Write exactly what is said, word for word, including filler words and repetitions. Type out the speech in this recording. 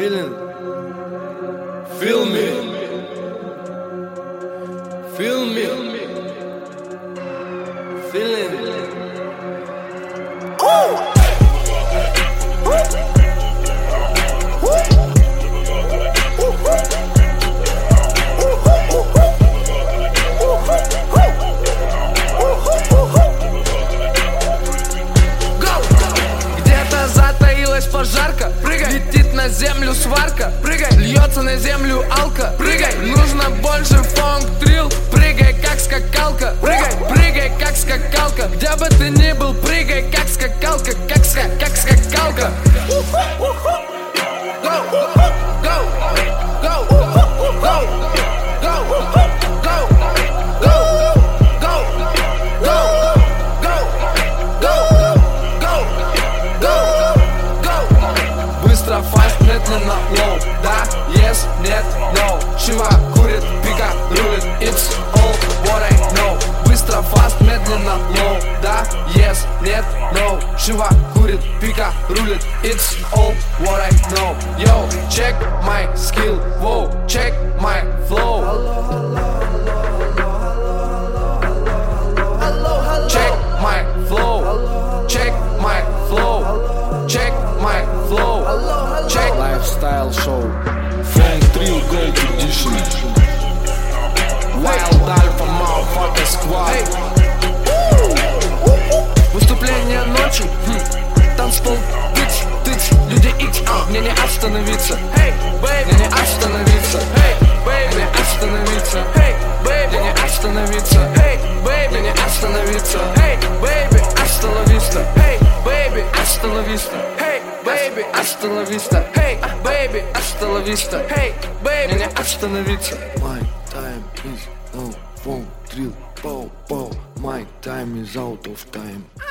feeling, feel me, feel me, feeling. Oh! Пожарка, прыгай, летит на землю сварка, прыгай, льется на землю алка, прыгай, нужно больше фонк трил, прыгай как скакалка, прыгай, прыгай как скакалка, где бы ты ни был, прыгай как скакалка, как ска, как скакалка. Go, go, go, go, go, go, go. Фаст, медленно, лоу, да, yes, нет, no. Шива курит, пика рулит, it's all what I know. Быстро, фаст, медленно, лоу, да, yes, нет, no. Шива курит, пика рулит, it's all what I know. Yo, check my skill, whoa, check my flow. Check my flow, check my flow, check my flow. Check Lifestyle show, Funk Trill Gold Edition, Wild Alpha Motherfucker Squad. Hey. Выступление ночью, хм. Танцпол, тыц, тыц, люди икс, а, мне не остановиться. Hey, baby, мне не остановиться. Hey, baby, мне не остановиться. Hey, baby, мне не остановиться. Hey, baby, мне не остановиться. Hey, baby, hasta la vista. Hey, baby, hasta la vista. Hey, baby, hasta la vista. Hey, baby, hasta la vista. Hey, baby, мне не остановиться. My time is no Funk Trill, pow, pow. My time is out of time.